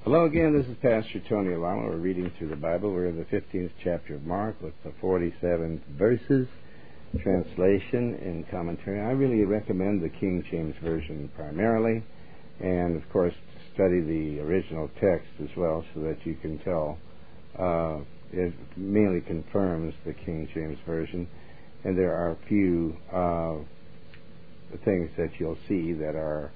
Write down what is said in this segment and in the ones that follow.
Hello again, this is Pastor Tony Alamo. We're reading through the Bible. We're in the 15th chapter of Mark with the 47 verses, translation and commentary. I really recommend the King James Version primarily, and of course study the original text as well so that you can tell. It mainly confirms the King James Version, and there are a few things that you'll see that are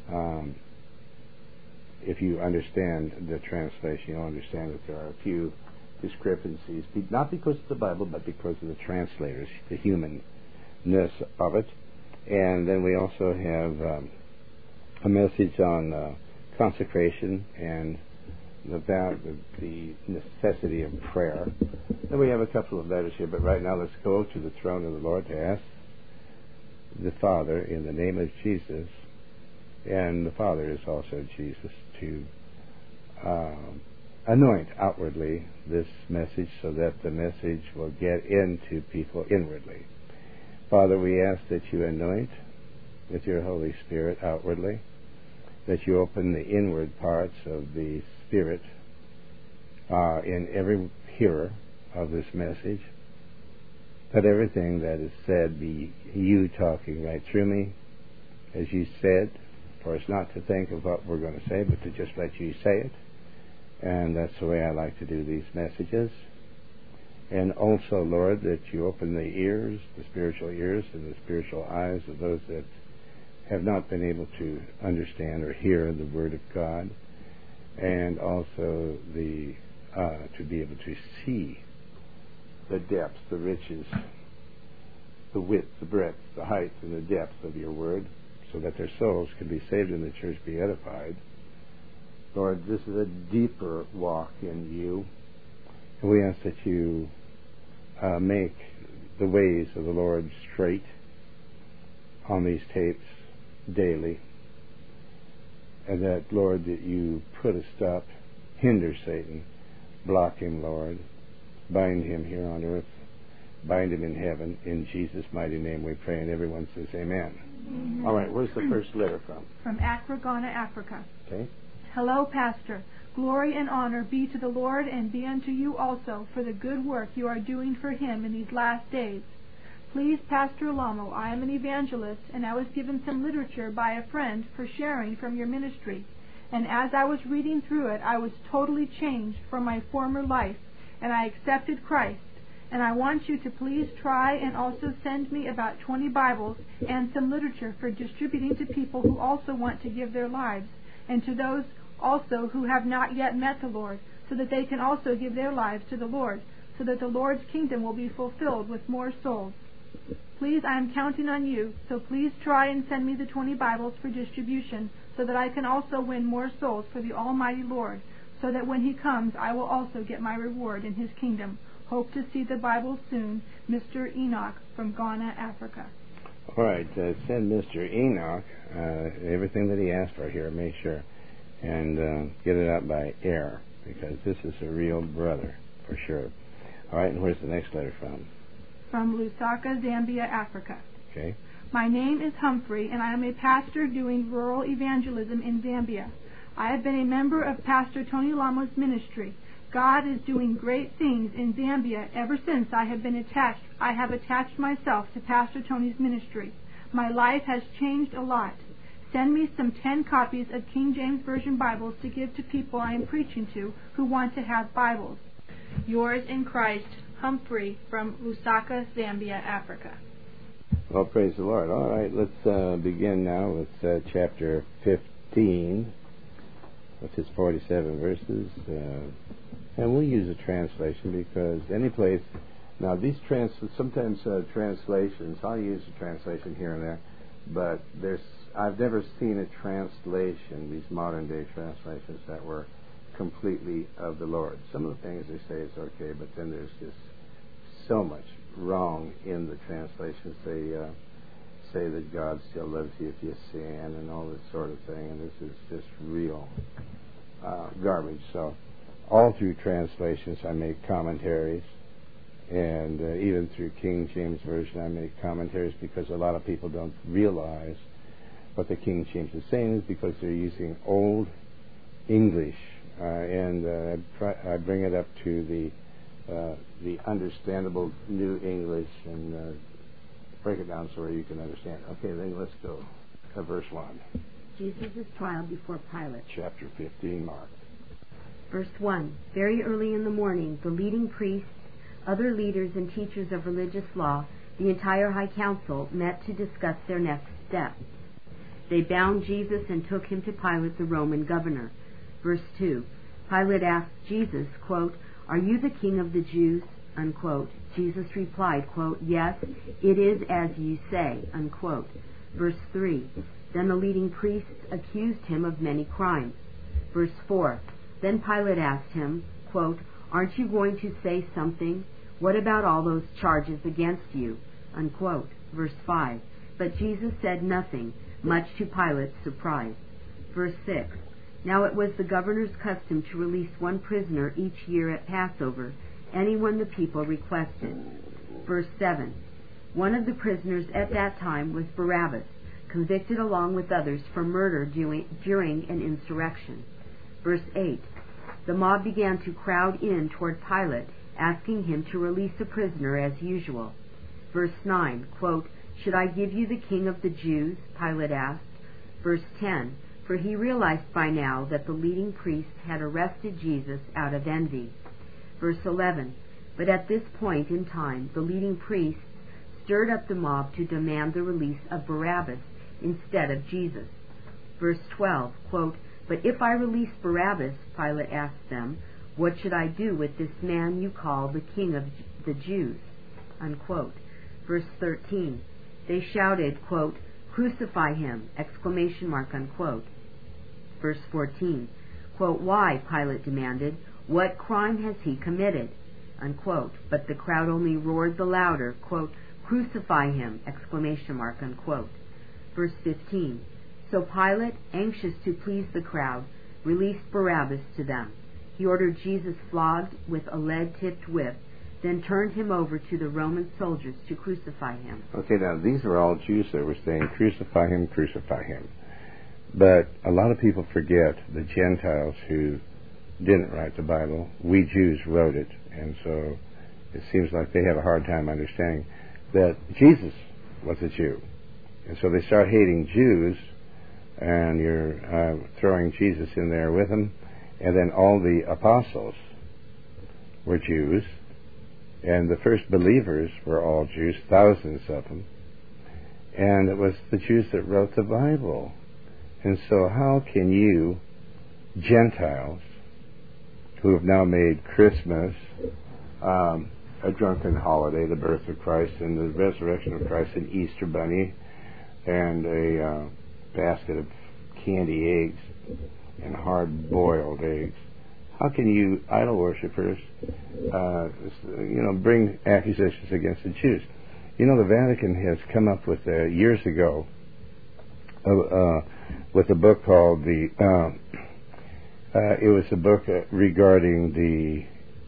if you understand the translation, you'll understand that there are a few discrepancies, not because of the Bible, but because of the translators, the humanness of it. And then we also have a message on consecration and the necessity of prayer. Then we have a couple of letters here, but right now let's go to the throne of the Lord to ask the Father in the name of Jesus, and the Father is also Jesus, to anoint outwardly this message so that the message will get into people inwardly. Father, we ask that you anoint with your Holy Spirit outwardly, that you open the inward parts of the Spirit in every hearer of this message. Let everything that is said be you talking right through me, as you said, for us not to think of what we're going to say, but to just let you say it. And that's the way I like to do these messages. And also, Lord, that you open the ears, the spiritual ears and the spiritual eyes of those that have not been able to understand or hear the Word of God, and also to be able to see the depths, the riches, the width, the breadth, the height, and the depth of your Word, so that their souls can be saved and the church be edified. Lord, this is a deeper walk in you, and we ask that you make the ways of the Lord straight on these tapes daily, and that, Lord, that you put a stop, hinder Satan, block him, Lord, bind him here on earth, bind him in heaven. In Jesus' mighty name we pray, and everyone says amen. Amen. All right, where's the first letter from? From Accra, Ghana, Africa. Okay. Hello, Pastor. Glory and honor be to the Lord, and be unto you also for the good work you are doing for him in these last days. Please, Pastor Alamo, I am an evangelist, and I was given some literature by a friend for sharing from your ministry. And as I was reading through it, I was totally changed from my former life, and I accepted Christ. And I want you to please try and also send me about 20 Bibles and some literature for distributing to people who also want to give their lives, and to those also who have not yet met the Lord, so that they can also give their lives to the Lord, so that the Lord's kingdom will be fulfilled with more souls. Please, I am counting on you, so please try and send me the 20 Bibles for distribution, so that I can also win more souls for the Almighty Lord, so that when he comes I will also get my reward in his kingdom. Hope to see the Bible soon. Mr. Enoch from Ghana, Africa. All right, send Mr. Enoch everything that he asked for here, make sure, and get it out by air, because this is a real brother, for sure. All right, and where's the next letter from? From Lusaka, Zambia, Africa. Okay. My name is Humphrey, and I am a pastor doing rural evangelism in Zambia. I have been a member of Pastor Tony Lamo's ministry. God is doing great things in Zambia ever since I have attached myself to Pastor Tony's ministry. My life has changed a lot. Send me some 10 copies of King James Version Bibles to give to people I am preaching to who want to have Bibles. Yours in Christ, Humphrey from Lusaka, Zambia, Africa. Well, praise the Lord. All right, let's begin now with chapter 15, which is 47 verses. And we'll use a translation because any place... Now, these sometimes translations, I'll use a translation here and there, but I've never seen a translation, these modern-day translations, that were completely of the Lord. Some of the things they say is okay, but then there's just so much wrong in the translations. They say that God still loves you if you sin and all this sort of thing, and this is just real garbage. So all through translations I make commentaries, and even through King James Version I make commentaries, because a lot of people don't realize what the King James is saying is because they're using old English I bring it up to the understandable New English and break it down so you can understand. Okay, then let's go to verse 1. Jesus' trial before Pilate. Chapter 15, Mark. Verse 1. Very early in the morning, the leading priests, other leaders and teachers of religious law, the entire high council, met to discuss their next steps. They bound Jesus and took him to Pilate, the Roman governor. Verse 2. Pilate asked Jesus, quote, "Are you the king of the Jews?" Unquote. Jesus replied, quote, "Yes, it is as you say," unquote. Verse 3. Then the leading priests accused him of many crimes. Verse 4. Then Pilate asked him, quote, "Aren't you going to say something? What about all those charges against you?" Unquote. Verse 5. But Jesus said nothing, much to Pilate's surprise. Verse 6. Now it was the governor's custom to release one prisoner each year at Passover, anyone the people requested. Verse 7. One of the prisoners at that time was Barabbas, convicted along with others for murder during an insurrection. Verse 8. The mob began to crowd in toward Pilate, asking him to release a prisoner as usual. Verse 9, quote, "Should I give you the king of the Jews?" Pilate asked. Verse 10, for he realized by now that the leading priests had arrested Jesus out of envy. Verse 11, but at this point in time, the leading priests stirred up the mob to demand the release of Barabbas instead of Jesus. Verse 12, quote, "But if I release Barabbas," Pilate asked them, "what should I do with this man you call the king of the Jews?" Unquote. Verse 13, they shouted, quote, "Crucify him!" Unquote. Verse 14, quote, "Why?" Pilate demanded. "What crime has he committed?" Unquote. But the crowd only roared the louder, quote, "Crucify him!" Unquote. Verse 15, so Pilate, anxious to please the crowd, released Barabbas to them. He ordered Jesus flogged with a lead-tipped whip, then turned him over to the Roman soldiers to crucify him. Okay, now these are all Jews that were saying, "Crucify him, crucify him." But a lot of people forget the Gentiles who didn't write the Bible. We Jews wrote it, and so it seems like they have a hard time understanding that Jesus was a Jew. And so they start hating Jews, and you're throwing Jesus in there with them. And then all the apostles were Jews, and the first believers were all Jews, thousands of them. And it was the Jews that wrote the Bible. And so how can you, Gentiles, who have now made Christmas a drunken holiday, the birth of Christ and the resurrection of Christ, an Easter bunny, and a basket of candy eggs and hard-boiled eggs, how can you, idol worshippers, bring accusations against the Jews? You know, the Vatican has come up with, years ago, with a book called it was a book regarding the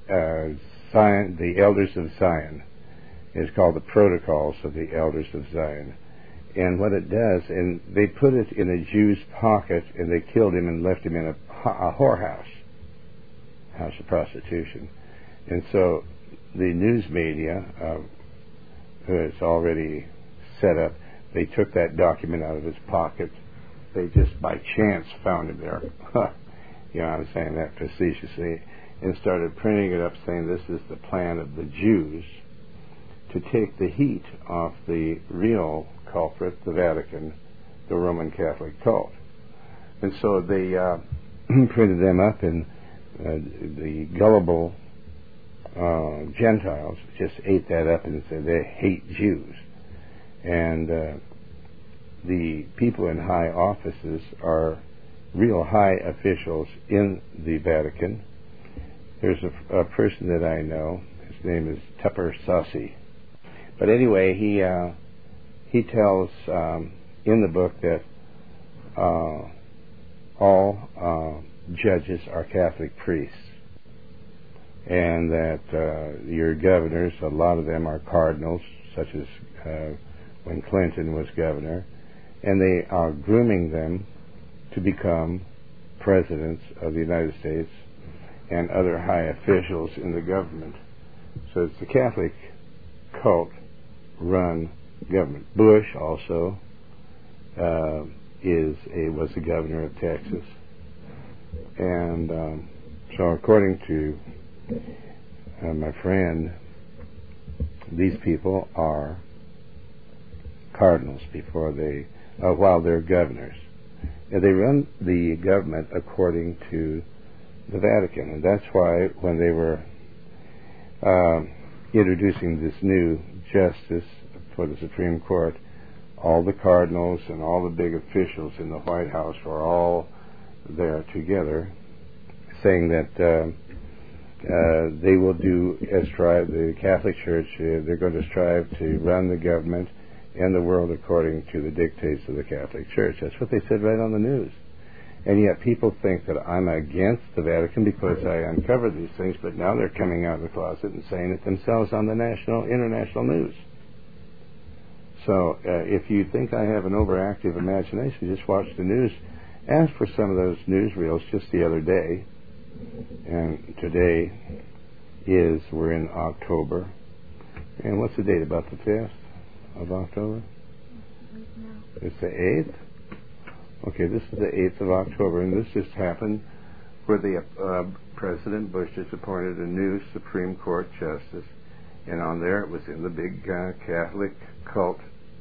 Elders of Zion. It's called the Protocols of the Elders of Zion. And what it does, and they put it in a Jew's pocket, and they killed him and left him in a whorehouse, house of prostitution. And so the news media, who is already set up, they took that document out of his pocket. They just by chance found him there. I'm saying that facetiously, and started printing it up saying this is the plan of the Jews to take the heat off the real culprit, the Vatican, the Roman Catholic cult. And so they printed them up, and the gullible Gentiles just ate that up and said they hate Jews. And the people in high offices are real high officials in the Vatican. There's a person that I know. His name is Tupper Sussie. But anyway, he tells in the book that all judges are Catholic priests, and that your governors, a lot of them are cardinals, such as when Clinton was governor, and they are grooming them to become presidents of the United States and other high officials in the government. So it's the Catholic cult-run government. Bush also was the governor of Texas, and so according to my friend, these people are cardinals while they're governors. And they run the government according to the Vatican, and that's why when they were introducing this new justice for the Supreme Court, all the cardinals and all the big officials in the White House were all there together, saying that they will the Catholic Church, they're going to strive to run the government and the world according to the dictates of the Catholic Church. That's what they said right on the news. And yet people think that I'm against the Vatican because I uncovered these things, but now they're coming out of the closet and saying it themselves on the international news. So if you think I have an overactive imagination, just watch the news. Ask for some of those newsreels just the other day. And today we're in October. And what's the date? About the 5th of October? It's the 8th? Okay, this is the 8th of October, and this just happened where President Bush just appointed a new Supreme Court justice, and on there it was in the big Catholic cult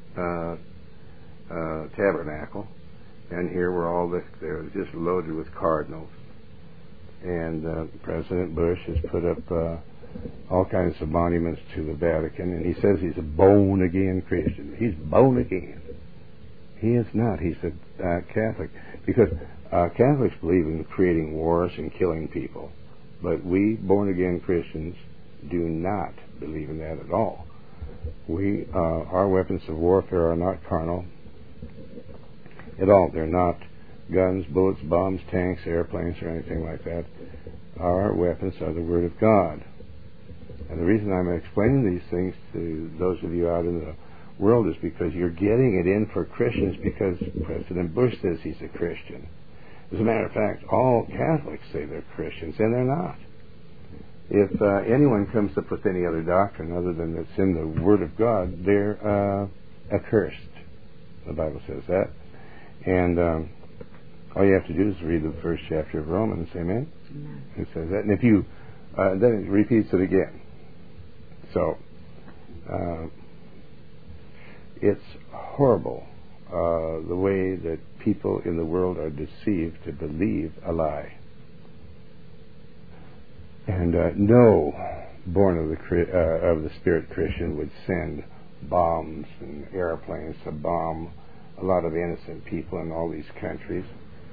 tabernacle, and here were they were just loaded with cardinals. And President Bush has put up all kinds of monuments to the Vatican, and he says he's a born-again Christian. He's born again. He is not. He's a Catholic. Because Catholics believe in creating wars and killing people. But we, born-again Christians, do not believe in that at all. Our weapons of warfare are not carnal at all. They're not guns, bullets, bombs, tanks, airplanes, or anything like that. Our weapons are the Word of God. And the reason I'm explaining these things to those of you out in the world is because you're getting it in for Christians because President Bush says he's a Christian. As a matter of fact, all Catholics say they're Christians, and they're not. If anyone comes up with any other doctrine other than that's in the Word of God, they're accursed. The Bible says that. And all you have to do is read the first chapter of Romans, amen? It says that. And if you, then it repeats it again. So, it's horrible the way that people in the world are deceived to believe a lie. And no born of the Spirit Christian would send bombs and airplanes to bomb a lot of innocent people in all these countries.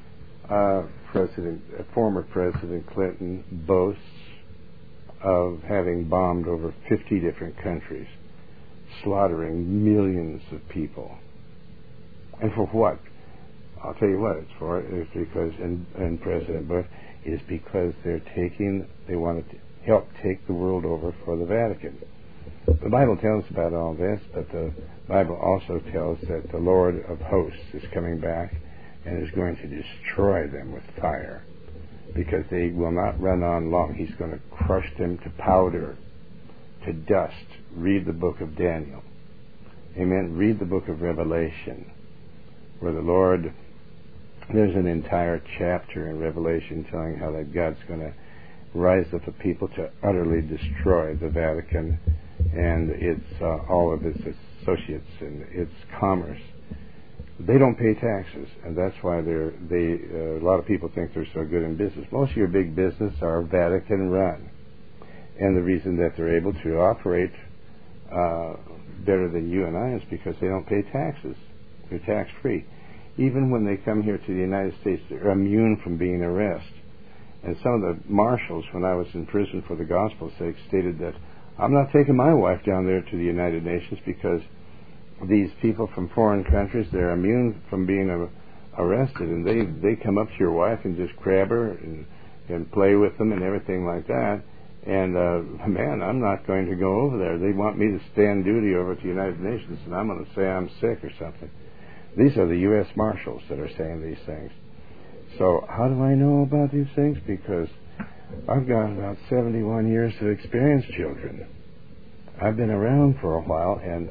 Former President Clinton boasts of having bombed over 50 different countries, slaughtering millions of people. And for what? I'll tell you what it's for. It's because, and President Bush, is because they want to help take the world over for the Vatican. The Bible tells about all this, but the Bible also tells that the Lord of hosts is coming back and is going to destroy them with fire, because they will not run on long. He's going to crush them to powder, to dust. Read the book of Daniel. Amen. Read the book of Revelation, where the Lord, there's an entire chapter in Revelation telling how that God's going to rise up a people to utterly destroy the Vatican and its all of its associates and its commerce. They don't pay taxes, and that's why a lot of people think they're so good in business. Most of your big business are Vatican run, and the reason that they're able to operate better than you and I is because they don't pay taxes. They're tax free. Even when they come here to the United States, they're immune from being arrested. And some of the marshals, when I was in prison for the gospel's sake, stated that I'm not taking my wife down there to the United Nations because these people from foreign countries, they're immune from being arrested, and they come up to your wife and just grab her and play with them and everything like that. And man, I'm not going to go over there. They want me to stand duty over at the United Nations, and I'm going to say I'm sick or something. These are the U.S. Marshals that are saying these things. So how do I know about these things? Because I've got about 71 years to experience children. I've been around for a while, and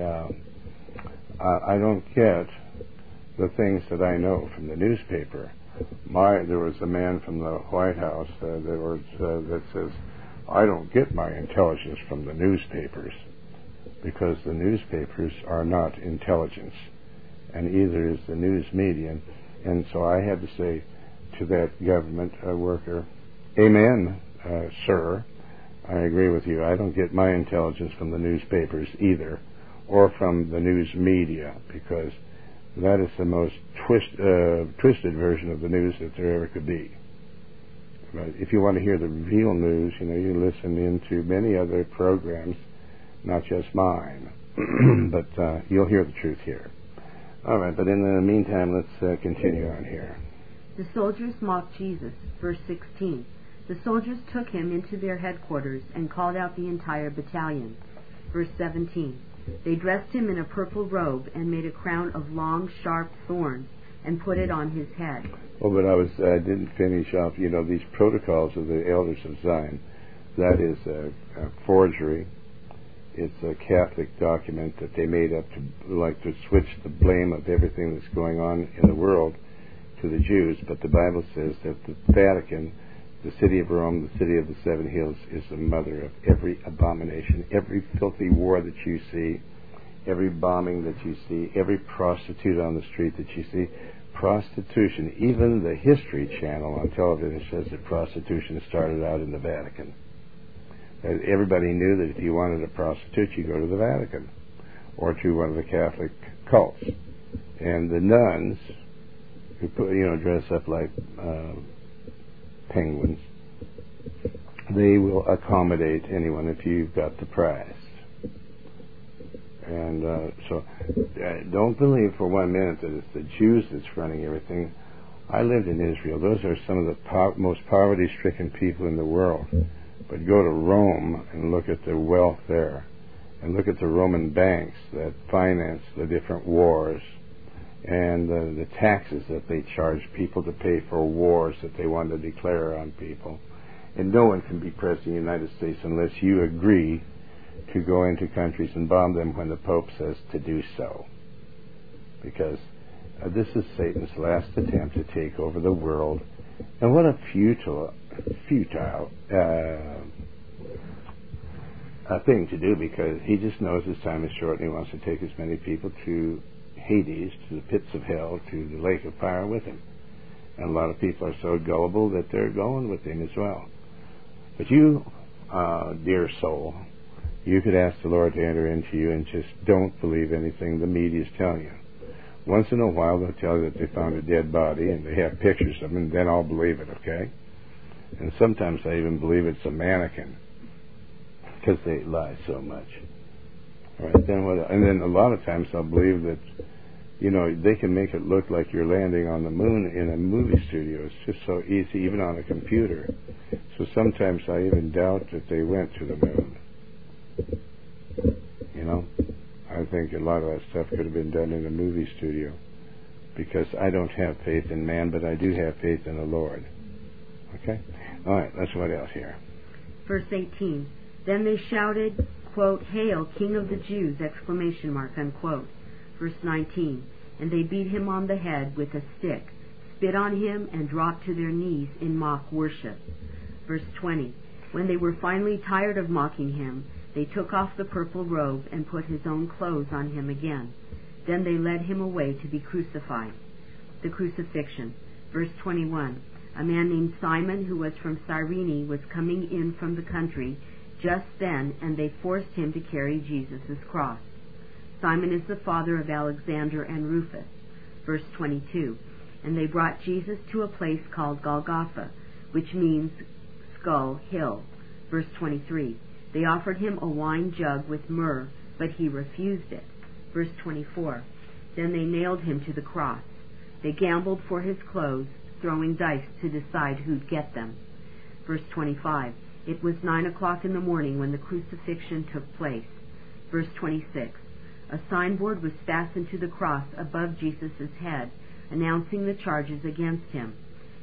I don't get the things that I know from the newspaper. There was a man from the White House that says, I don't get my intelligence from the newspapers, because the newspapers are not intelligence, and either is the news media. And so I had to say to that government worker, amen, sir, I agree with you. I don't get my intelligence from the newspapers either, or from the news media, because that is the most twisted version of the news that there ever could be. But if you want to hear the real news, you listen into many other programs, not just mine. But you'll hear the truth here. All right, but in the meantime, let's continue on here. The soldiers mocked Jesus. Verse 16. The soldiers took him into their headquarters and called out the entire battalion. Verse 17. They dressed him in a purple robe and made a crown of long, sharp thorns and put it on his head. Oh, but I didn't finish off, these protocols of the elders of Zion. That is a forgery. It's a Catholic document that they made up to switch the blame of everything that's going on in the world to the Jews. But the Bible says that the Vatican, the city of Rome, the city of the Seven Hills, is the mother of every abomination, every filthy war that you see, every bombing that you see, every prostitute on the street that you see. Prostitution, even the History Channel on television says that prostitution started out in the Vatican. Everybody knew that if you wanted a prostitute, you go to the Vatican or to one of the Catholic cults. And the nuns, who dress up like penguins, they will accommodate anyone if you've got the price. And so don't believe for 1 minute that it's the Jews that's running everything. I lived in Israel. Those are some of the most poverty-stricken people in the world. But go to Rome and look at the wealth there, and look at the Roman banks that finance the different wars, and the taxes that they charge people to pay for wars that they want to declare on people. And no one can be president of the United States unless you agree to go into countries and bomb them when the Pope says to do so. Because this is Satan's last attempt to take over the world. And what a futile thing to do, because he just knows his time is short and he wants to take as many people to Hades, to the pits of hell, to the lake of fire with him. And a lot of people are so gullible that they're going with him as well. But you, dear soul, you could ask the Lord to enter into you and just don't believe anything the media's telling you. Once in a while they'll tell you that they found a dead body and they have pictures of him, and then I'll believe it, okay? And sometimes I even believe it's a mannequin, because they lie so much. All right, and then a lot of times I'll believe that, they can make it look like you're landing on the moon in a movie studio. It's just so easy, even on a computer. So sometimes I even doubt that they went to the moon. I think a lot of that stuff could have been done in a movie studio, because I don't have faith in man, but I do have faith in the Lord. Okay? All right, let's what else here. Verse 18. Then they shouted, quote, "Hail, King of the Jews!" exclamation mark, unquote. Verse 19. And they beat him on the head with a stick, spit on him, and dropped to their knees in mock worship. Verse 20. When they were finally tired of mocking him, they took off the purple robe and put his own clothes on him again. Then they led him away to be crucified. The crucifixion. Verse 21. A man named Simon, who was from Cyrene, was coming in from the country just then, and they forced him to carry Jesus' cross. Simon is the father of Alexander and Rufus. Verse 22. And they brought Jesus to a place called Golgotha, which means skull hill. Verse 23. They offered him a wine jug with myrrh, but he refused it. Verse 24. Then they nailed him to the cross. They gambled for his clothes, throwing dice to decide who'd get them. Verse 25. It was 9 o'clock in the morning when the crucifixion took place. Verse 26. A signboard was fastened to the cross above Jesus' head, announcing the charges against him.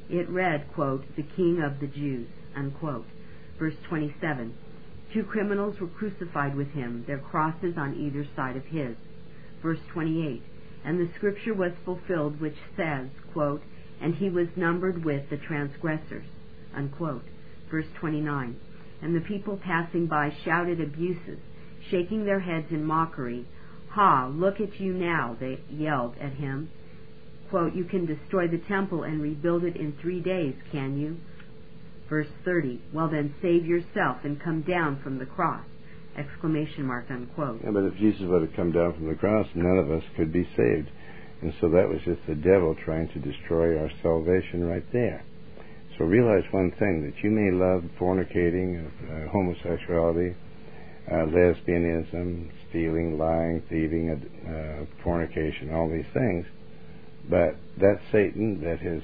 It read, quote, "The King of the Jews," unquote. Verse 27. 2 criminals were crucified with him, their crosses on either side of his. Verse 28. And the scripture was fulfilled which says, quote, "And he was numbered with the transgressors," unquote. Verse 29. And the people passing by shouted abuses, shaking their heads in mockery. "Ha, look at you now," they yelled at him. Quote, "You can destroy the temple and rebuild it in 3 days, can you?" Verse 30. "Well then, save yourself and come down from the cross," exclamation mark, unquote. Yeah, but if Jesus would have come down from the cross, none of us could be saved. And so that was just the devil trying to destroy our salvation right there. So realize one thing, that you may love fornicating, homosexuality, lesbianism, stealing, lying, thieving, fornication, all these things, but that's Satan that has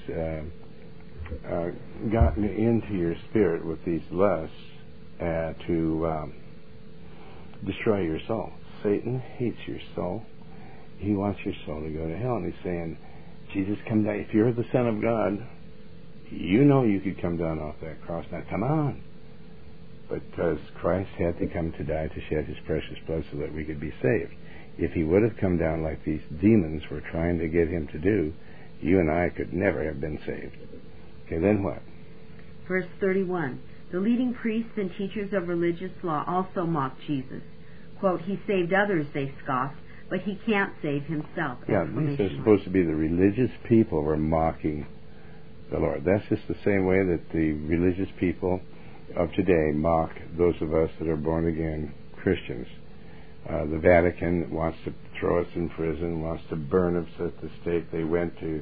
gotten into your spirit with these lusts to destroy your soul. Satan hates your soul. He wants your soul to go to hell, and he's saying, "Jesus, come down. If you're the Son of God, you know you could come down off that cross. Now come on." Because Christ had to come to die to shed his precious blood so that we could be saved. If he would have come down like these demons were trying to get him to do, you and I could never have been saved. Okay, then what? Verse 31. The leading priests and teachers of religious law also mocked Jesus. Quote, "He saved others," they scoffed, "but he can't save himself." Yeah, these are supposed to be the religious people were mocking the Lord. That's just the same way that the religious people of today mock those of us that are born again Christians. The Vatican wants to throw us in prison, wants to burn us at the stake. They went to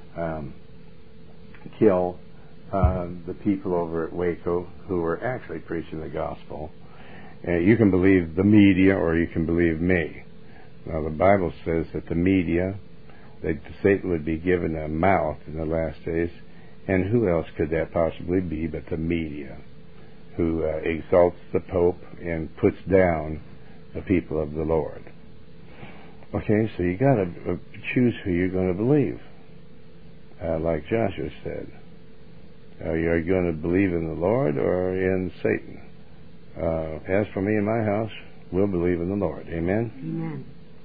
kill the people over at Waco who were actually preaching the gospel. You can believe the media or you can believe me. Now the Bible says that the media, that Satan would be given a mouth in the last days, and who else could that possibly be but the media, who exalts the Pope and puts down the people of the Lord. Okay, so you got to choose who you're going to believe. Like Joshua said, are you going to believe in the Lord or in Satan? As for me and my house, we'll believe in the Lord. Amen? Amen.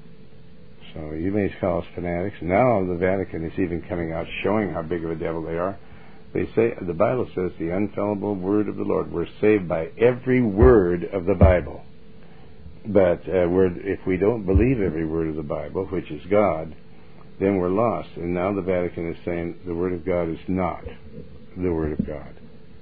So you may call us fanatics. Now the Vatican is even coming out showing how big of a devil they are. They say, the Bible says, the infallible word of the Lord. We're saved by every word of the Bible. But if we don't believe every word of the Bible, which is God, then we're lost. And now the Vatican is saying the Word of God is not the Word of God.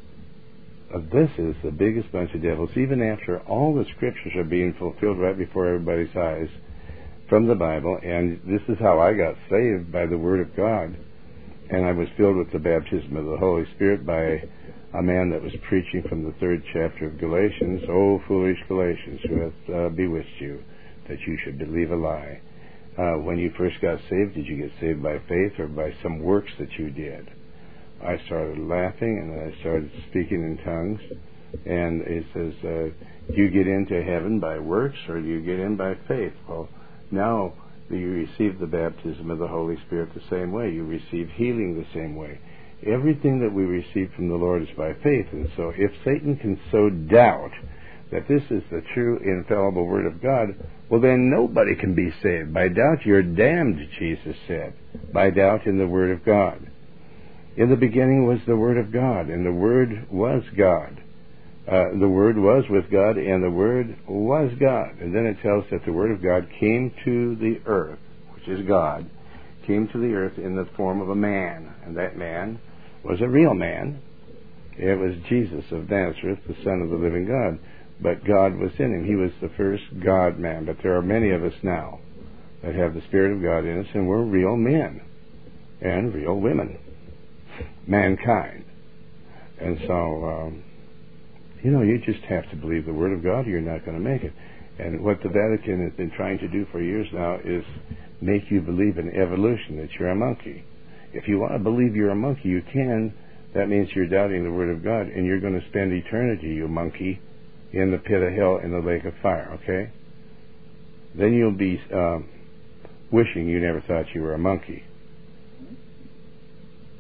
This is the biggest bunch of devils, even after all the Scriptures are being fulfilled right before everybody's eyes from the Bible. And this is how I got saved, by the Word of God. And I was filled with the baptism of the Holy Spirit by a man that was preaching from the 3rd chapter of Galatians. "O foolish Galatians, who hath bewitched you, that you should believe a lie." When you first got saved, did you get saved by faith or by some works that you did? I started laughing, and then I started speaking in tongues. And it says, do you get into heaven by works, or do you get in by faith? Well, now you receive the baptism of the Holy Spirit the same way. You receive healing the same way. Everything that we receive from the Lord is by faith. And so if Satan can sow doubt that this is the true infallible Word of God, well then nobody can be saved. By doubt you're damned, Jesus said. By doubt in the Word of God. In the beginning was the Word of God, and the Word was God. The Word was with God, and the Word was God. And then it tells that the Word of God came to the earth, which is God, came to the earth in the form of a man. And that man was a real man. It was Jesus of Nazareth, the Son of the living God. But God was in him. He was the first God-man. But there are many of us now that have the Spirit of God in us, and we're real men and real women. Mankind. And so, you just have to believe the Word of God or you're not going to make it. And what the Vatican has been trying to do for years now is make you believe in evolution, that you're a monkey. If you want to believe you're a monkey, you can. That means you're doubting the Word of God, and you're going to spend eternity, you monkey, in the pit of hell in the lake of fire, okay? Then you'll be wishing you never thought you were a monkey.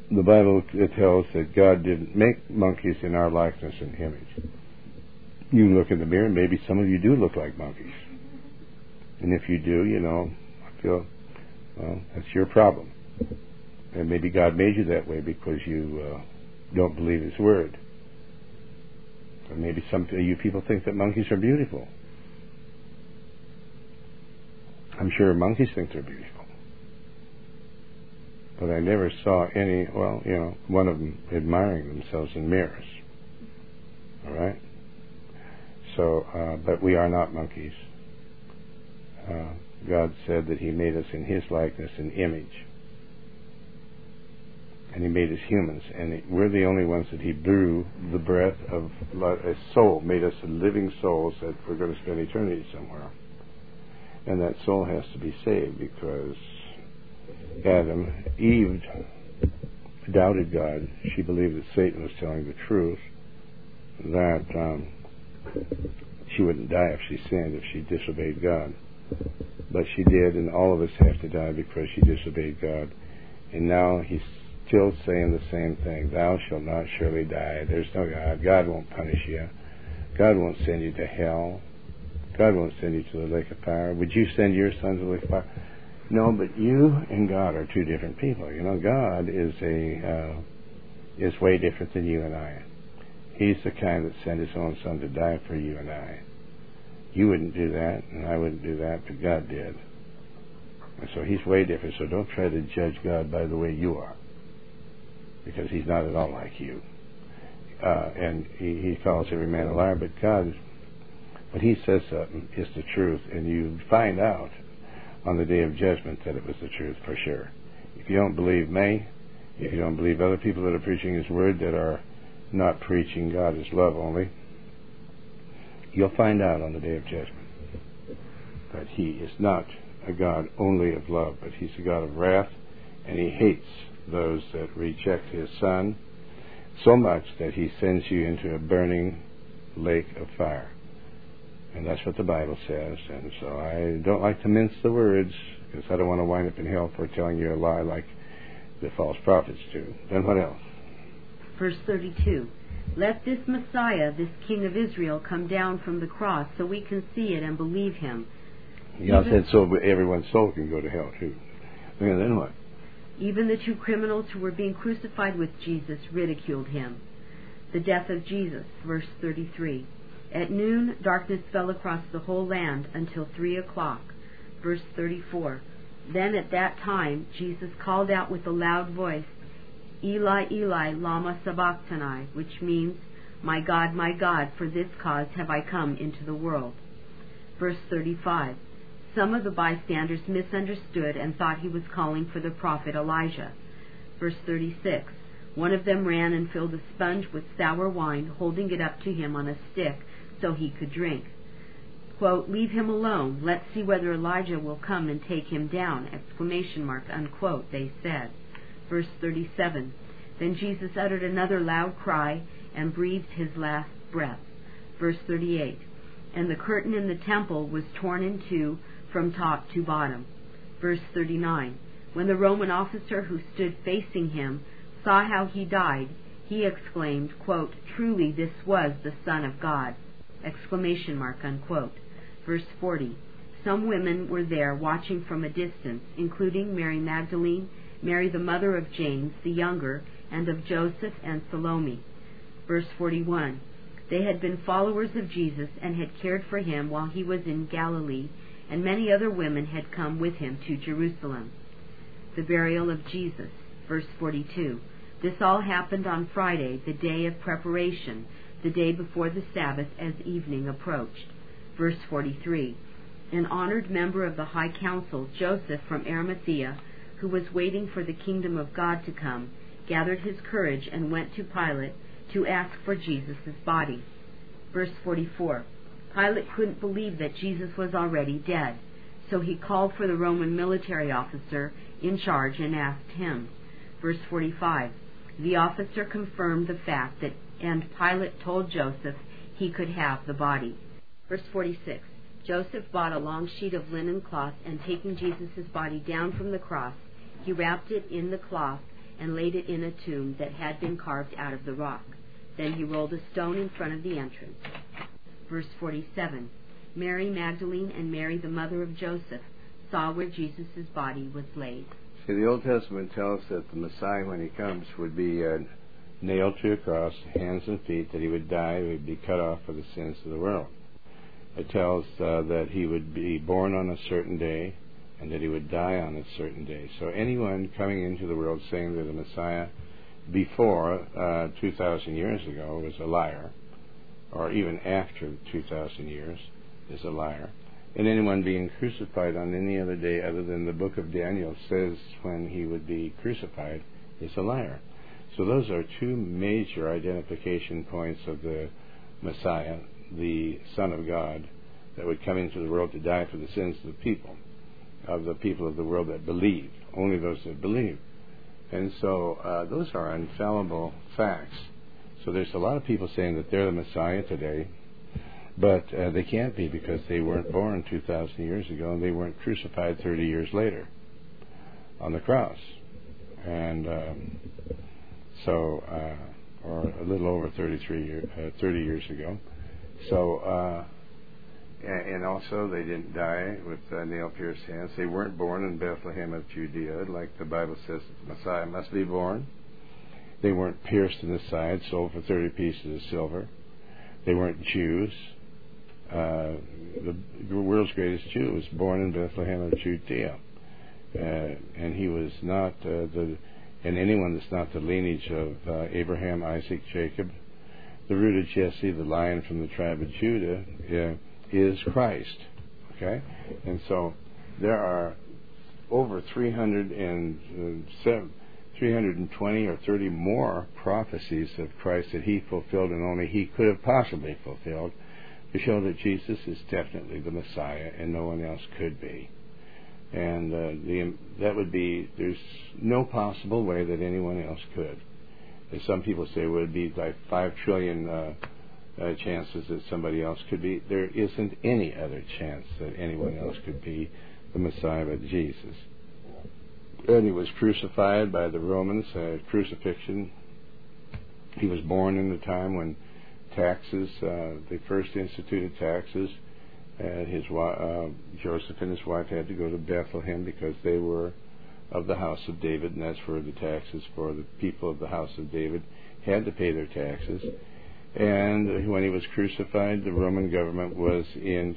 the Bible tells that God didn't make monkeys in our likeness and image. You can look in the mirror, and maybe some of you do look like monkeys. And if you do, I feel, well, that's your problem. And maybe God made you that way because you don't believe His Word. Or maybe some of you people think that monkeys are beautiful. I'm sure monkeys think they're beautiful. But I never saw any, one of them admiring themselves in mirrors. All right? So, but we are not monkeys. God said that He made us in His likeness and image. And He made us humans. And we're the only ones that He blew the breath of a soul, made us living souls that we're going to spend eternity somewhere. And that soul has to be saved because Eve doubted God. She believed that Satan was telling the truth, that she wouldn't die if she sinned, if she disobeyed God. But she did, and all of us have to die because she disobeyed God. And now He's still saying the same thing. Thou shalt not surely die. There's no God. God won't punish you. God won't send you to hell. God won't send you to the lake of fire. Would you send your son to the lake of fire? No, but you and God are two different people. God is way different than you and I. He's the kind that sent His own Son to die for you and I. You wouldn't do that, and I wouldn't do that, but God did. And so He's way different. So don't try to judge God by the way you are, because He's not at all like you. And he calls every man a liar, but God, when He says something, is the truth, and you find out on the day of judgment that it was the truth for sure. If you don't believe me, if you don't believe other people that are preaching His Word that are not preaching God as love only, you'll find out on the day of judgment that He is not a God only of love, but He's a God of wrath, and He hates those that reject His Son so much that He sends you into a burning lake of fire. And that's what the Bible says. And so I don't like to mince the words, because I don't want to wind up in hell for telling you a lie like the false prophets do. Then what else? Verse 32. Let this Messiah, this King of Israel, come down from the cross so we can see it and believe Him. God said so everyone's soul can go to hell too. And then what? Even the two criminals who were being crucified with Jesus ridiculed Him. The death of Jesus, verse 33. At noon, darkness fell across the whole land until 3 o'clock. Verse 34. Then at that time, Jesus called out with a loud voice, Eli, Eli, lama sabachthani, which means, my God, for this cause have I come into the world. Verse 35. Some of the bystanders misunderstood and thought He was calling for the prophet Elijah. Verse 36. One of them ran and filled a sponge with sour wine, holding it up to Him on a stick so He could drink. Quote, leave Him alone. Let's see whether Elijah will come and take Him down, ! Unquote, they said. Verse 37. Then Jesus uttered another loud cry and breathed His last breath. Verse 38. And the curtain in the temple was torn in two from top to bottom. Verse 39. When the Roman officer who stood facing Him saw how He died, he exclaimed, quote, truly this was the Son of God! ! Unquote. Verse 40. Some women were there watching from a distance, including Mary Magdalene, Mary the mother of James the younger, and of Joseph and Salome. Verse 41. They had been followers of Jesus and had cared for Him while He was in Galilee, and many other women had come with Him to Jerusalem. The burial of Jesus. Verse 42. This all happened on Friday, the day of preparation, the day before the Sabbath, as evening approached. Verse 43. An honored member of the High Council, Joseph from Arimathea, who was waiting for the kingdom of God to come, gathered his courage and went to Pilate to ask for Jesus' body. Verse 44. Pilate couldn't believe that Jesus was already dead, so he called for the Roman military officer in charge and asked him. Verse 45. The officer confirmed the fact that, and Pilate told Joseph he could have the body. Verse 46. Joseph bought a long sheet of linen cloth, and taking Jesus' body down from the cross, he wrapped it in the cloth and laid it in a tomb that had been carved out of the rock. Then he rolled a stone in front of the entrance. Verse 47, Mary Magdalene and Mary, the mother of Joseph, saw where Jesus' body was laid. See, the Old Testament tells that the Messiah, when he comes, would be nailed to a cross, hands and feet, that he would die, he would be cut off for the sins of the world. It tells that he would be born on a certain day and that he would die on a certain day. So anyone coming into the world saying that the Messiah before 2,000 years ago was a liar, or even after 2,000 years is a liar. And anyone being crucified on any other day other than the book of Daniel says when he would be crucified is a liar. So those are two major identification points of the Messiah, the Son of God, that would come into the world to die for the sins of the people of the world that believed, only those that believed. And so those are infallible facts. So there's a lot of people saying that they're the Messiah today, but they can't be because they weren't born 2,000 years ago and they weren't crucified 30 years later on the cross. And or a little over 30 years ago. So, and also they didn't die with nail-pierced hands. They weren't born in Bethlehem of Judea, like the Bible says that the Messiah must be born. They weren't pierced in the side, sold for 30 pieces of silver. They weren't Jews. The world's greatest Jew was born in Bethlehem of Judea. And he was not and anyone that's not the lineage of Abraham, Isaac, Jacob, the root of Jesse, the lion from the tribe of Judah, is Christ. Okay? And so there are over 320 or 30 more prophecies of Christ that he fulfilled and only he could have possibly fulfilled to show that Jesus is definitely the Messiah and no one else could be. And that would be, there's no possible way that anyone else could. As some people say, would it be like 5 trillion chances that somebody else could be? There isn't any other chance that anyone else could be the Messiah but Jesus. And he was crucified by the Romans, crucifixion. He was born in the time when taxes, they first instituted taxes. And Joseph and his wife had to go to Bethlehem because they were of the house of David, and that's where the taxes for the people of the house of David had to pay their taxes. And when he was crucified, the Roman government was in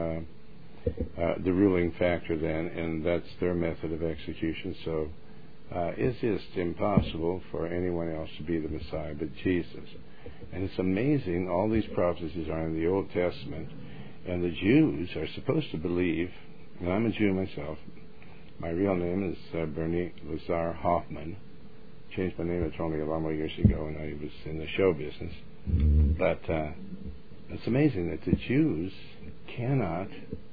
the ruling factor then, and that's their method of execution. So it's just impossible for anyone else to be the Messiah but Jesus. And it's amazing, all these prophecies are in the Old Testament. And the Jews are supposed to believe, and I'm a Jew myself. My real name is Bernie Lazar Hoffman. Changed my name, it's only a long years ago when I was in the show business. But it's amazing that the Jews cannot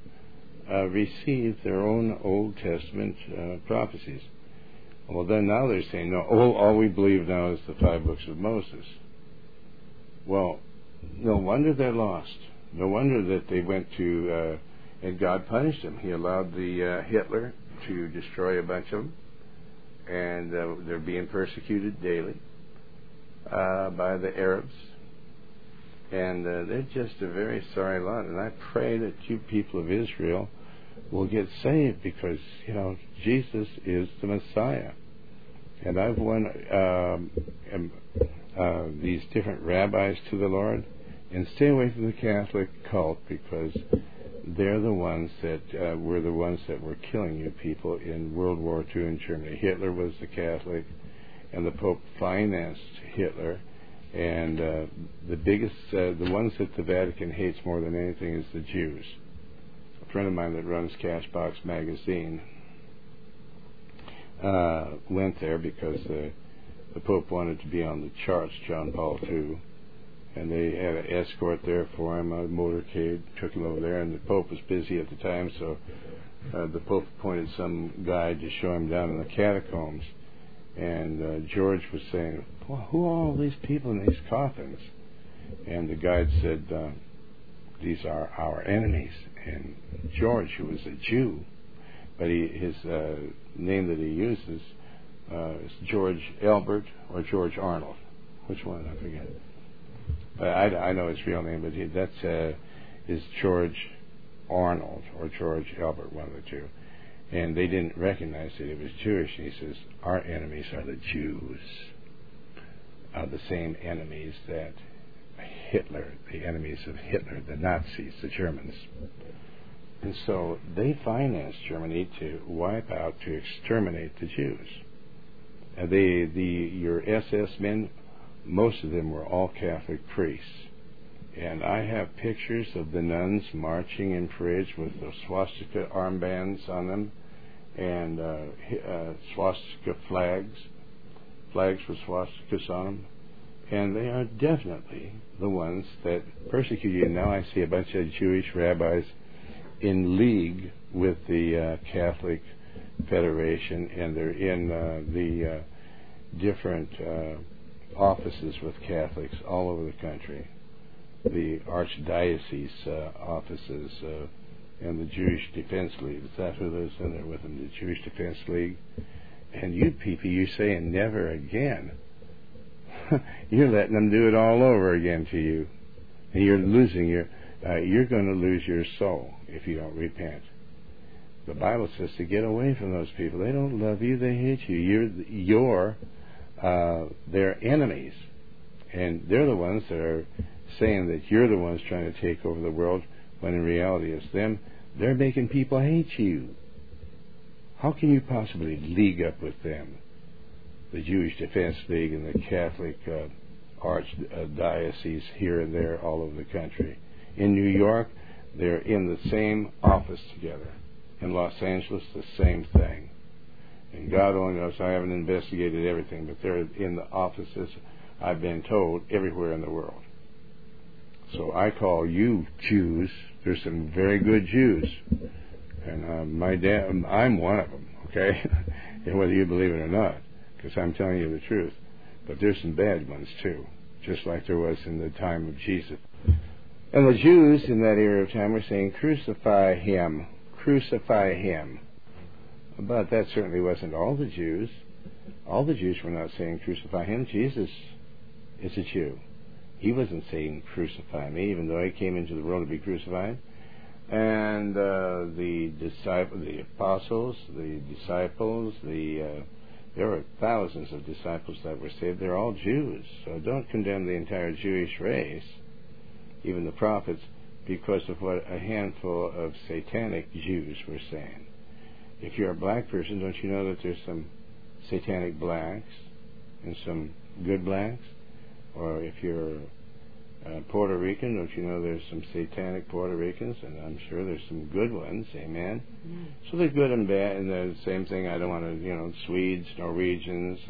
receive their own Old Testament prophecies. Well, then now they're saying, no, all we believe now is the 5 books of Moses. Well, no wonder they're lost. No wonder that they went to, and God punished them. He allowed the Hitler to destroy a bunch of them, and they're being persecuted daily by the Arabs. And they're just a very sorry lot. And I pray that you people of Israel will get saved because, Jesus is the Messiah. And I've won these different rabbis to the Lord. And stay away from the Catholic cult because they're the ones that were the ones that were killing you people in World War II in Germany. Hitler was the Catholic, and the Pope financed Hitler. And the biggest, the ones that the Vatican hates more than anything is the Jews. A friend of mine that runs Cashbox magazine went there because the Pope wanted to be on the charts, John Paul II. And they had an escort there for him, a motorcade, took him over there, and the Pope was busy at the time, so the Pope appointed some guy to show him down in the catacombs. And George was saying, well, who are all these people in these coffins? And the guide said, these are our enemies. And George, who was a Jew, but his name that he uses It's George Elbert or George Arnold. Which one? I forget. I know his real name, but that's is George Arnold or George Elbert, one of the two. And they didn't recognize that it was Jewish. And he says, our enemies are the Jews, are the same enemies that Hitler, the enemies of Hitler, the Nazis, the Germans. And so they financed Germany to wipe out, to exterminate the Jews. Your SS men, most of them were all Catholic priests. And I have pictures of the nuns marching in parades with the swastika armbands on them and swastika flags with swastikas on them. And they are definitely the ones that persecute you. Now I see a bunch of Jewish rabbis in league with the Catholic Federation, and they're in the different offices with Catholics all over the country. The Archdiocese offices and the Jewish Defense League. Is that who lives in there with them? The Jewish Defense League. And you people, you're saying never again. You're letting them do it all over again to you. And you're losing you're going to lose your soul if you don't repent. The Bible says to get away from those people. They don't love you, they hate you. You're their enemies. And they're the ones that are saying that you're the ones trying to take over the world, when in reality it's them. They're making people hate you. How can you possibly league up with them? The Jewish Defense League and the Catholic Archdiocese here and there all over the country. In New York, they're in the same office together. In Los Angeles, the same thing. And God only knows, I haven't investigated everything, but they're in the offices, I've been told, everywhere in the world. So I call you Jews. There's some very good Jews. And I'm one of them, okay? And whether you believe it or not, because I'm telling you the truth. But there's some bad ones too, just like there was in the time of Jesus. And the Jews in that era of time were saying, crucify him, crucify him. But that certainly wasn't all the Jews. All the Jews were not saying crucify him. Jesus is a Jew. He wasn't saying crucify me, even though he came into the world to be crucified. And the apostles, the disciples, there were thousands of disciples that were saved. They're all Jews. So don't condemn the entire Jewish race, even the prophets, because of what a handful of satanic Jews were saying. If you're a black person, don't you know that there's some satanic blacks and some good blacks? Or if you're Puerto Rican, don't you know there's some satanic Puerto Ricans? And I'm sure there's some good ones, amen? Mm. So they're good and bad, and the same thing, I don't want to, Swedes, Norwegians,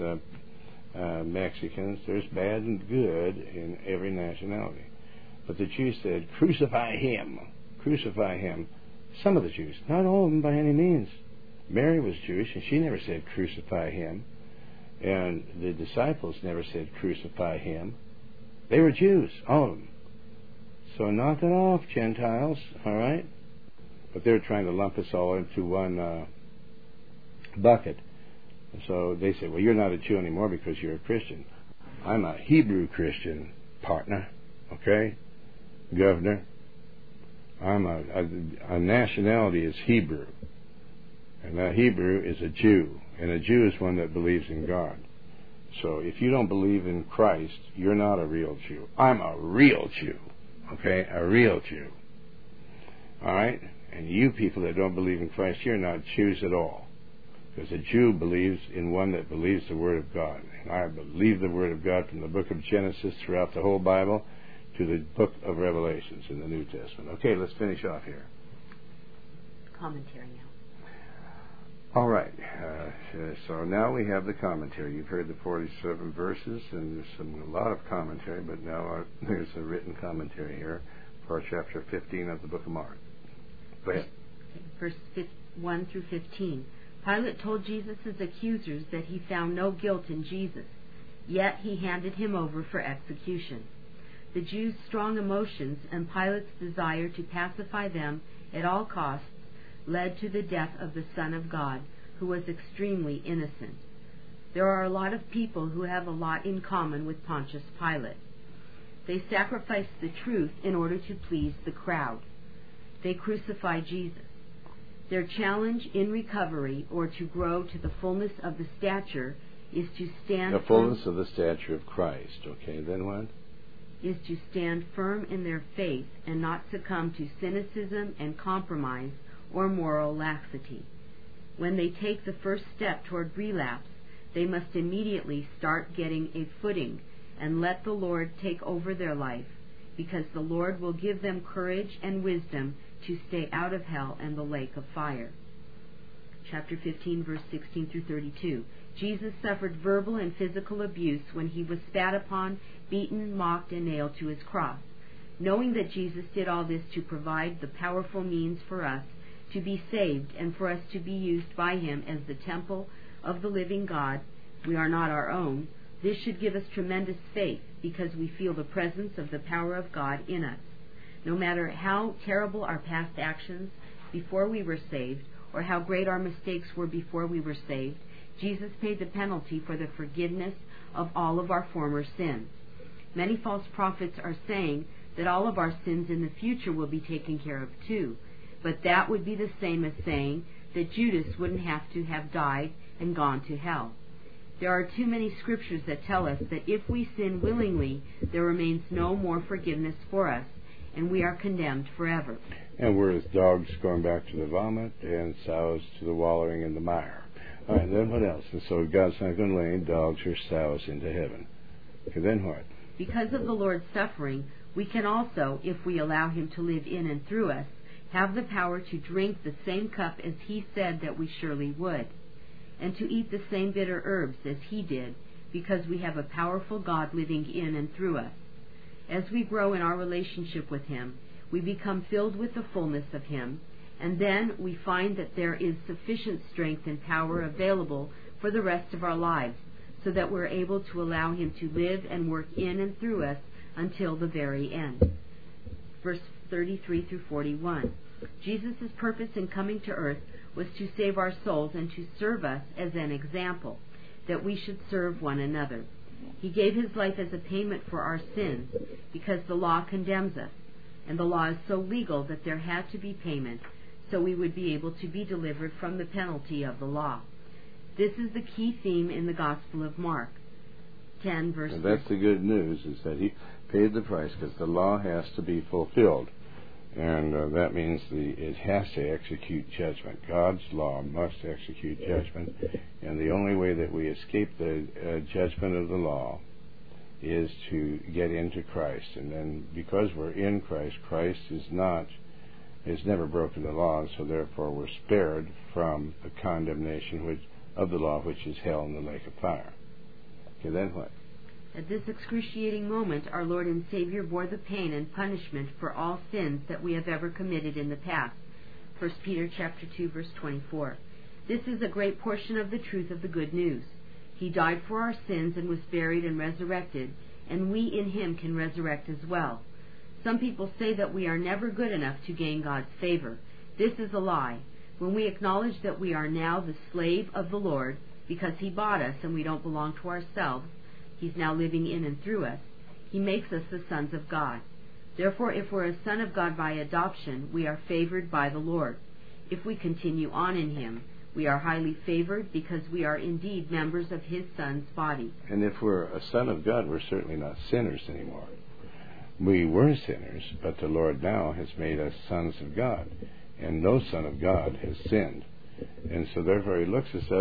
Mexicans, there's bad and good in every nationality. But the Jews said, crucify him, crucify him. Some of the Jews, not all of them by any means. Mary was Jewish, and she never said crucify him. And the disciples never said crucify him. They were Jews, all of them. So knock it off, Gentiles, all right? But they're trying to lump us all into one bucket. So they say, well, you're not a Jew anymore because you're a Christian. I'm a Hebrew Christian, partner, okay? Governor. I'm a nationality is Hebrew. And that Hebrew is a Jew. And a Jew is one that believes in God. So if you don't believe in Christ, you're not a real Jew. I'm a real Jew. Okay? A real Jew. Alright? And you people that don't believe in Christ, you're not Jews at all. Because a Jew believes in one that believes the Word of God. And I believe the Word of God from the book of Genesis throughout the whole Bible to the book of Revelations in the New Testament. Okay, let's finish off here. Commentary now. All right. So now we have the commentary. You've heard the 47 verses, and there's a lot of commentary, but now there's a written commentary here for chapter 15 of the book of Mark. Go ahead. Verse 1 through 15. Pilate told Jesus' accusers that he found no guilt in Jesus, yet he handed him over for execution. The Jews' strong emotions and Pilate's desire to pacify them at all costs led to the death of the Son of God, who was extremely innocent. There are a lot of people who have a lot in common with Pontius Pilate. They sacrifice the truth in order to please the crowd. They crucify Jesus. Their challenge in recovery, or to grow to the fullness of the stature, is to stand the fullness of the stature of Christ. Okay, then what? Is to stand firm in their faith and not succumb to cynicism and compromise or moral laxity. When they take the first step toward relapse, they must immediately start getting a footing and let the Lord take over their life, because the Lord will give them courage and wisdom to stay out of hell and the lake of fire. Chapter 15, verse 16 through 32. Jesus suffered verbal and physical abuse when he was spat upon, beaten, mocked, and nailed to his cross. Knowing that Jesus did all this to provide the powerful means for us to be saved and for us to be used by him as the temple of the living God, we are not our own. This should give us tremendous faith, because we feel the presence of the power of God in us. No matter how terrible our past actions before we were saved, or how great our mistakes were before we were saved, Jesus paid the penalty for the forgiveness of all of our former sins. Many false prophets are saying that all of our sins in the future will be taken care of too, but that would be the same as saying that Judas wouldn't have to have died and gone to hell. There are too many scriptures that tell us that if we sin willingly, there remains no more forgiveness for us, and we are condemned forever. And we're as dogs going back to the vomit, and sows to the wallowing in the mire. All right, then what else? And so God's not going to lay dogs or sows into heaven. Okay, then what? Because of the Lord's suffering, we can also, if we allow him to live in and through us, have the power to drink the same cup as he said that we surely would, and to eat the same bitter herbs as he did, because we have a powerful God living in and through us. As we grow in our relationship with him, we become filled with the fullness of him, and then we find that there is sufficient strength and power available for the rest of our lives, so that we're able to allow him to live and work in and through us until the very end. Verse 33 through 41. Jesus' purpose in coming to earth was to save our souls and to serve us as an example, that we should serve one another. He gave his life as a payment for our sins, because the law condemns us, and the law is so legal that there had to be payment, so we would be able to be delivered from the penalty of the law. This is the key theme in the Gospel of Mark 10, verse 3. And that's the good news, is that he paid the price, because the law has to be fulfilled. And that means it has to execute judgment. God's law must execute judgment. And the only way that we escape the judgment of the law is to get into Christ. And then because we're in Christ, Christ is never broken the law, so therefore we're spared from the condemnation of the law, which is hell and the lake of fire. Okay, then what? At this excruciating moment, our Lord and Savior bore the pain and punishment for all sins that we have ever committed in the past. 1 Peter chapter 2, verse 24. This is a great portion of the truth of the good news. He died for our sins and was buried and resurrected, and we in him can resurrect as well. Some people say that we are never good enough to gain God's favor. This is a lie. When we acknowledge that we are now the slave of the Lord, because he bought us and we don't belong to ourselves, he's now living in and through us, he makes us the sons of God. Therefore, if we're a son of God by adoption, we are favored by the Lord. If we continue on in him, we are highly favored, because we are indeed members of his son's body. And if we're a son of God, we're certainly not sinners anymore. We were sinners, but the Lord now has made us sons of God, and no son of God has sinned. And so therefore he looks at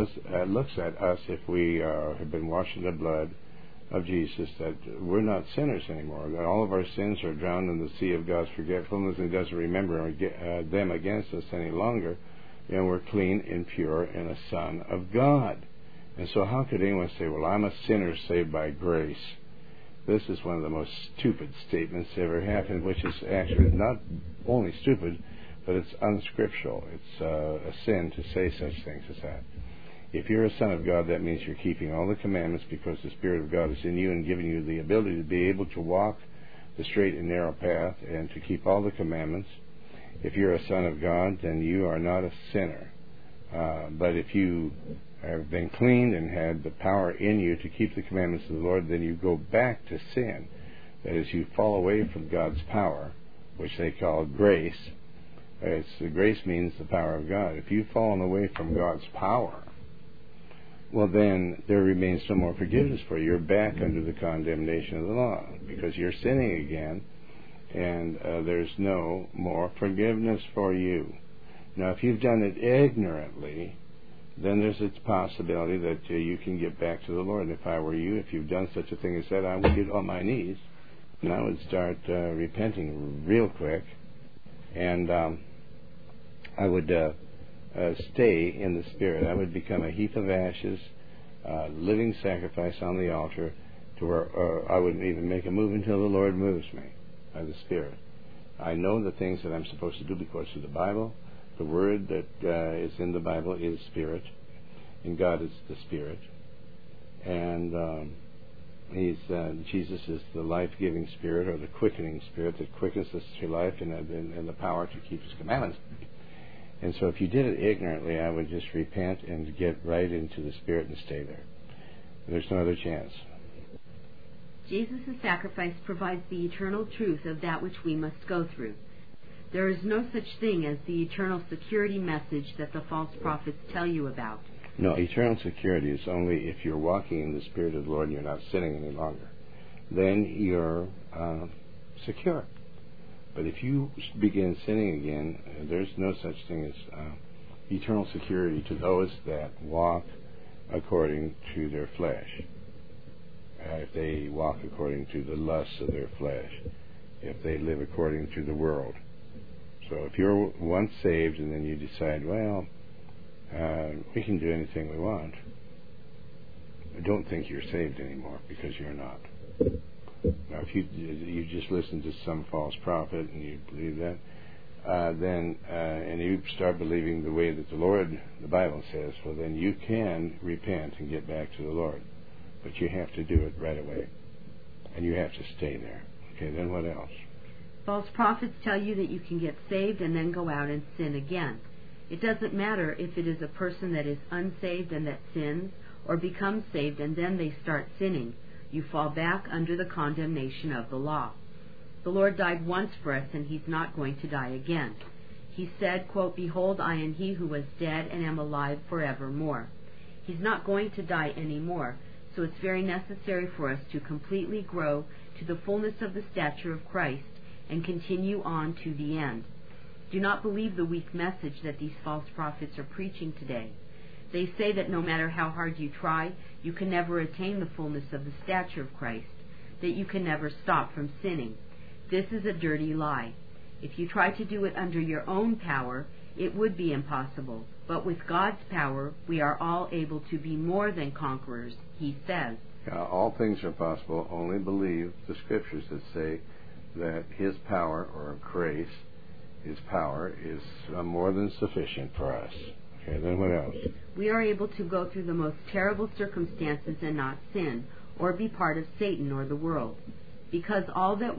us if we have been washed in the blood of Jesus, that we're not sinners anymore, that all of our sins are drowned in the sea of God's forgetfulness, and he doesn't remember them against us any longer, and we're clean and pure and a son of God. And so how could anyone say, well, I'm a sinner saved by grace? This is one of the most stupid statements ever happened, which is actually not only stupid, but it's unscriptural. It's a sin to say such things as that. If you're a son of God, that means you're keeping all the commandments, because the Spirit of God is in you and giving you the ability to be able to walk the straight and narrow path and to keep all the commandments. If you're a son of God, then you are not a sinner. But if you have been cleaned and had the power in you to keep the commandments of the Lord, then you go back to sin. That is, you fall away from God's power, which they call grace. Grace means the power of God. If you've fallen away from God's power, well, then there remains no more forgiveness for you. You're back under the condemnation of the law because you're sinning again, and there's no more forgiveness for you. Now, if you've done it ignorantly, then there's a possibility that you can get back to the Lord. If I were you, if you've done such a thing as that, I would get on my knees, and I would start repenting real quick, and I would stay in the Spirit. I would become a heap of ashes, living sacrifice on the altar, to where I wouldn't even make a move until the Lord moves me by the Spirit. I know the things that I'm supposed to do because of the Bible. The Word that is in the Bible is Spirit, and God is the Spirit. And Jesus is the life-giving Spirit, or the quickening Spirit that quickens us to life and the power to keep His commandments. And so if you did it ignorantly, I would just repent and get right into the Spirit and stay there. There's no other chance. Jesus' sacrifice provides the eternal truth of that which we must go through. There is no such thing as the eternal security message that the false prophets tell you about. No, eternal security is only if you're walking in the Spirit of the Lord and you're not sinning any longer. Then you're secure. But if you begin sinning again, there's no such thing as eternal security to those that walk according to their flesh. If they walk according to the lusts of their flesh, if they live according to the world. So if you're once saved and then you decide, well, we can do anything we want, I don't think you're saved anymore, because you're not. Now, if you just listen to some false prophet and you believe that, and you start believing the way that the Bible says, well, then you can repent and get back to the Lord. But you have to do it right away. And you have to stay there. Okay, then what else? False prophets tell you that you can get saved and then go out and sin again. It doesn't matter if it is a person that is unsaved and that sins, or becomes saved and then they start sinning. You fall back under the condemnation of the law. The Lord died once for us, and He's not going to die again. He said, quote, "Behold, I am He who was dead and am alive forevermore." He's not going to die anymore, so it's very necessary for us to completely grow to the fullness of the stature of Christ and continue on to the end. Do not believe the weak message that these false prophets are preaching today. They say that no matter how hard you try, you can never attain the fullness of the stature of Christ, that you can never stop from sinning. This is a dirty lie. If you try to do it under your own power, it would be impossible. But with God's power, we are all able to be more than conquerors, He says. All things are possible. Only believe the Scriptures that say that His power, or grace, His power, is more than sufficient for us. Okay, then what else? We are able to go through the most terrible circumstances and not sin, or be part of Satan or the world. Because all that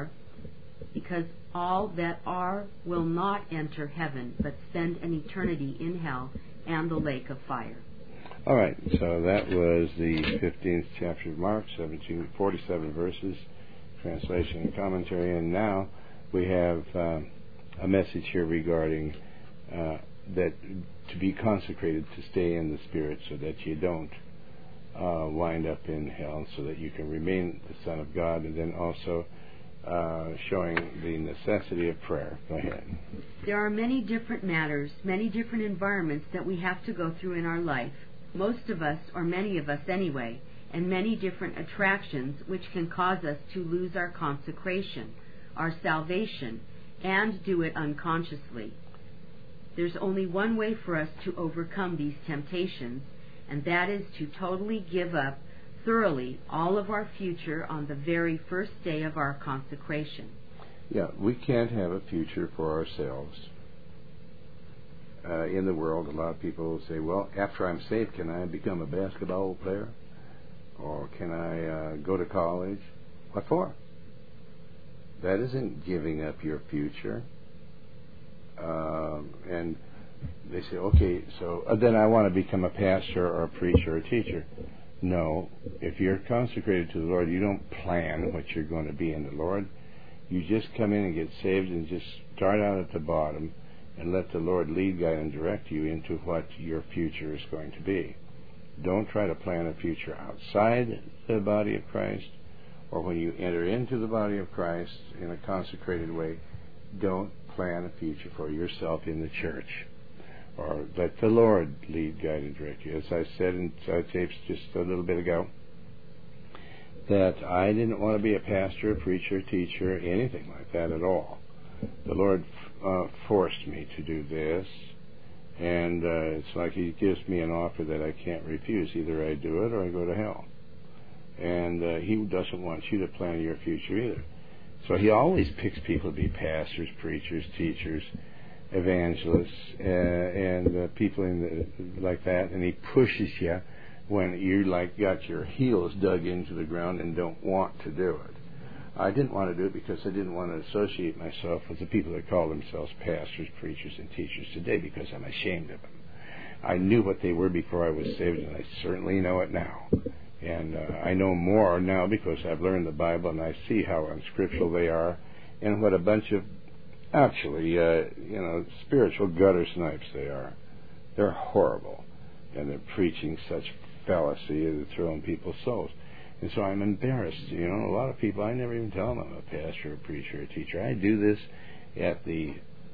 are will not enter heaven, but spend an eternity in hell and the lake of fire. All right, so that was the 15th chapter of Mark, 47 verses, translation and commentary, and now we have a message here regarding that to be consecrated, to stay in the Spirit so that you don't wind up in hell, so that you can remain the Son of God, and then also showing the necessity of prayer. Go ahead. There are many different matters, many different environments that we have to go through in our life, most of us, or many of us anyway, and many different attractions which can cause us to lose our consecration, our salvation, and do it unconsciously. There's only one way for us to overcome these temptations, and that is to totally give up thoroughly all of our future on the very first day of our consecration. Yeah, we can't have a future for ourselves. In the world, a lot of people say, well, after I'm saved, can I become a basketball player? Or can I go to college? What for? That isn't giving up your future. And they say, okay, so then I want to become a pastor or a preacher or a teacher. No, if you're consecrated to the Lord, you don't plan what you're going to be in the Lord. You just come in and get saved and just start out at the bottom and let the Lord lead, guide, and direct you into what your future is going to be. Don't try to plan a future outside the body of Christ, or when you enter into the body of Christ in a consecrated way. Don't plan a future for yourself in the church, or let the Lord lead, guide, and direct you. As I said in tapes just a little bit ago, that I didn't want to be a pastor, preacher, teacher, anything like that at all. The Lord forced me to do this, and it's like He gives me an offer that I can't refuse. Either I do it or I go to hell. And He doesn't want you to plan your future either. So He always picks people to be pastors, preachers, teachers, evangelists, and people like that, and He pushes you when you got your heels dug into the ground and don't want to do it. I didn't want to do it because I didn't want to associate myself with the people that call themselves pastors, preachers, and teachers today, because I'm ashamed of them. I knew what they were before I was saved, and I certainly know it now. And I know more now because I've learned the Bible, and I see how unscriptural they are, and what a bunch of actually, spiritual gutter snipes they are. They're horrible, and they're preaching such fallacy and throwing people's souls. And so I'm embarrassed. A lot of people, I never even tell them I'm a pastor, a preacher, a teacher. I do this at the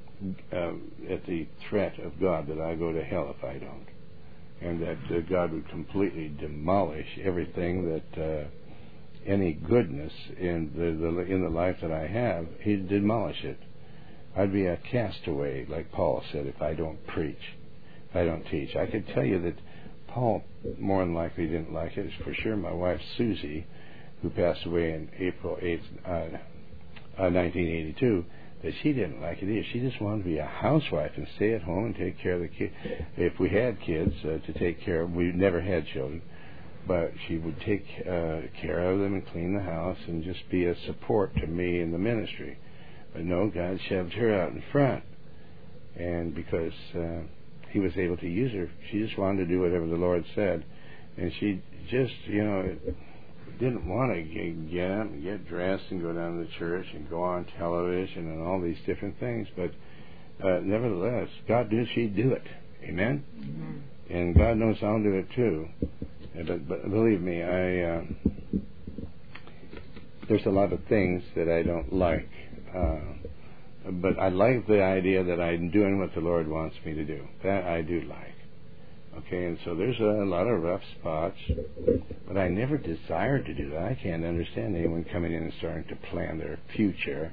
threat of God that I go to hell if I don't, and that God would completely demolish everything that any goodness in the life that I have. He'd demolish it. I'd be a castaway, like Paul said, if I don't preach, if I don't teach. I could tell you that Paul more than likely didn't like it. It's for sure my wife Susie, who passed away in April 8th, 1982, that she didn't like it either. She just wanted to be a housewife and stay at home and take care of the kids. If we had kids to take care of, we never had children, but she would take care of them and clean the house and just be a support to me in the ministry. But no, God shoved her out in front, and because He was able to use her, she just wanted to do whatever the Lord said, and she just, didn't want to get up and get dressed and go down to the church and go on television and all these different things. But nevertheless, God knew she'd do it. Amen? Amen. And God knows I'll do it too. But believe me, there's a lot of things that I don't like. But I like the idea that I'm doing what the Lord wants me to do. That I do like. Okay, and so there's a lot of rough spots, but I never desired to do that. I can't understand anyone coming in and starting to plan their future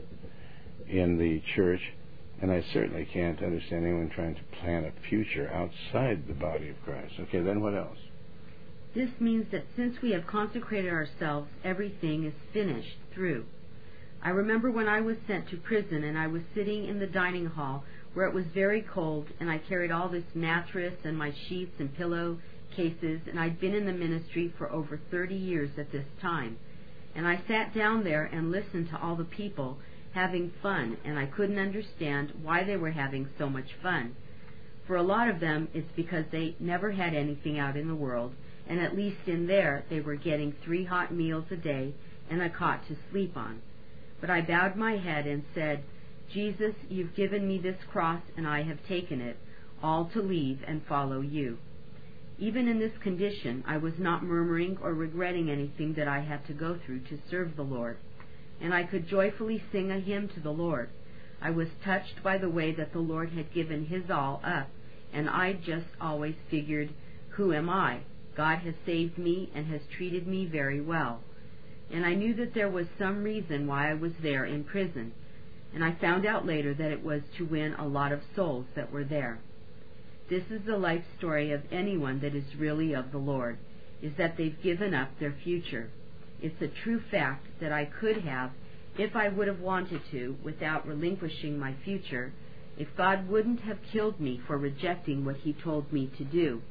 in the church, and I certainly can't understand anyone trying to plan a future outside the body of Christ. Okay, then what else? This means that since we have consecrated ourselves, everything is finished through. I remember when I was sent to prison and I was sitting in the dining hall where it was very cold, and I carried all this mattress and my sheets and pillow cases, and I'd been in the ministry for over 30 years at this time. And I sat down there and listened to all the people having fun, and I couldn't understand why they were having so much fun. For a lot of them, it's because they never had anything out in the world, and at least in there they were getting 3 hot meals a day and a cot to sleep on. But I bowed my head and said, Jesus, you've given me this cross, and I have taken it, all to leave and follow you. Even in this condition, I was not murmuring or regretting anything that I had to go through to serve the Lord, and I could joyfully sing a hymn to the Lord. I was touched by the way that the Lord had given His all up, and I just always figured, who am I? God has saved me and has treated me very well. And I knew that there was some reason why I was there in prison. And I found out later that it was to win a lot of souls that were there. This is the life story of anyone that is really of the Lord, is that they've given up their future. It's a true fact that I could have, if I would have wanted to, without relinquishing my future, if God wouldn't have killed me for rejecting what He told me to do.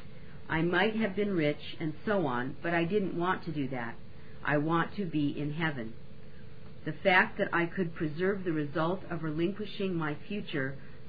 I might have been rich and so on, but I didn't want to do that. I want to be in heaven. The fact that I could preserve the result of relinquishing my future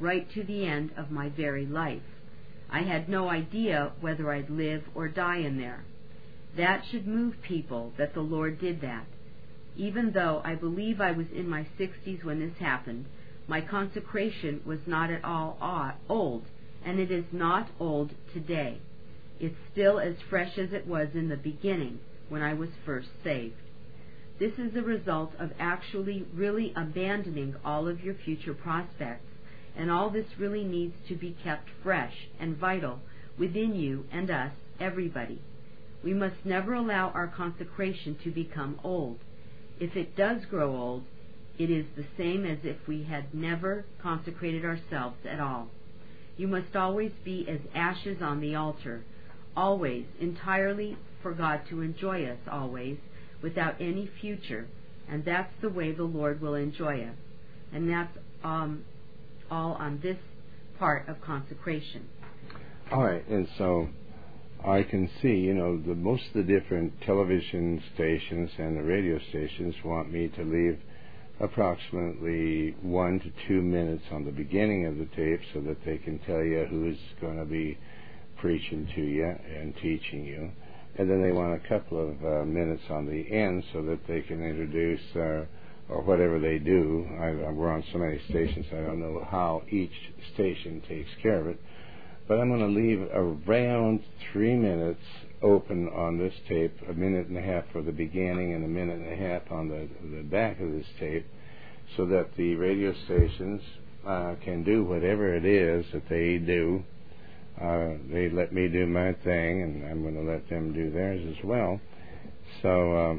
right to the end of my very life. I had no idea whether I'd live or die in there. That should move people that the Lord did that. Even though I believe I was in my 60s when this happened, my consecration was not at all old, and it is not old today. It's still as fresh as it was in the beginning when I was first saved. This is the result of actually really abandoning all of your future prospects, and all this really needs to be kept fresh and vital within you and us, everybody. We must never allow our consecration to become old. If it does grow old, it is the same as if we had never consecrated ourselves at all. You must always be as ashes on the altar, always, entirely for God to enjoy us always, without any future, and that's the way the Lord will enjoy us. And that's all on this part of consecration. All right, and so I can see, most of the different television stations and the radio stations want me to leave approximately 1 to 2 minutes on the beginning of the tape so that they can tell you who's going to be preaching to you and teaching you. And then they want a couple of minutes on the end so that they can introduce or whatever they do. We're on so many stations, I don't know how each station takes care of it. But I'm going to leave around 3 minutes open on this tape, 1.5 minutes for the beginning and 1.5 minutes on the back of this tape, so that the radio stations can do whatever it is that they do. They let me do my thing, and I'm going to let them do theirs as well. So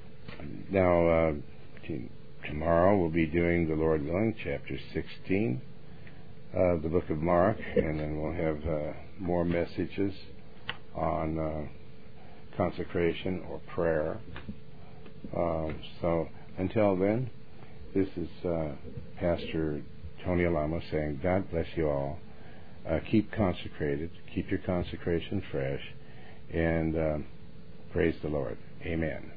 now tomorrow we'll be doing, the Lord willing, chapter 16 of the book of Mark, and then we'll have more messages on consecration or prayer. So until then, this is Pastor Tony Alamo saying, God bless you all. Keep consecrated. Keep your consecration fresh. And praise the Lord. Amen.